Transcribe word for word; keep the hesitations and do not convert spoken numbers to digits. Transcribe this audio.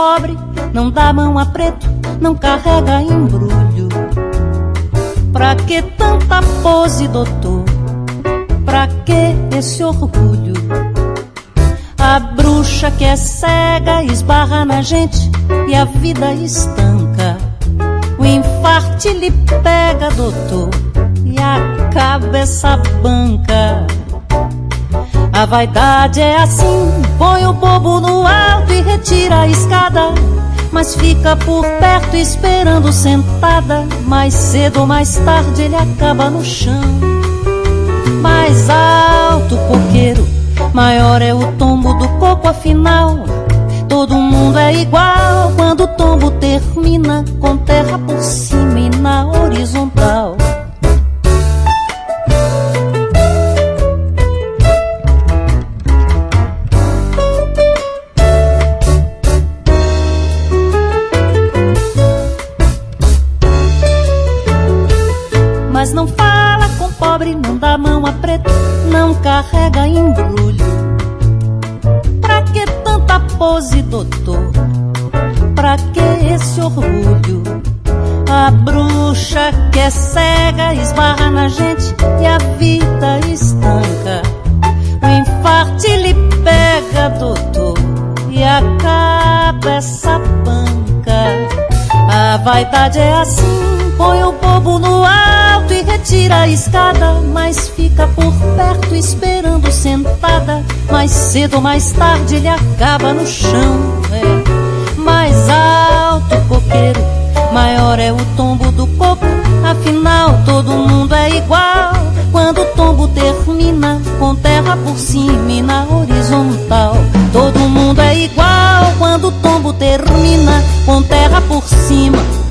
pobre, não dá mão a preto, não carrega embrulho. Pra que tanta pose, doutor? Pra que esse orgulho? A bruxa que é cega esbarra na gente e a vida estanca. O infarte lhe pega, doutor, e acaba essa banca. A vaidade é assim, põe o bobo no alto e retira a escada, mas fica por perto esperando sentada. Mais cedo ou mais tarde ele acaba no chão. Mais alto o coqueiro, maior é o tombo do coco, afinal todo mundo é igual quando o tombo termina com terra por cima e na horizontal. Mas não fala com pobre, não dá mão a preto, não carrega embrulho. Pra que tanta pose, doutor? Pra que esse orgulho? A bruxa que é cega esbarra na gente e a vida estanca. O infarte lhe pega, doutor, e acaba essa banca. A vaidade é assim, põe o bobo no alto e retira a escada, mas fica por perto esperando sentada. Mais cedo ou mais tarde ele acaba no chão. É. Mais alto o coqueiro, maior é o tombo do coco, afinal todo mundo é igual quando o tombo termina com terra por cima e na horizontal. Todo mundo é igual quando o tombo termina com terra por cima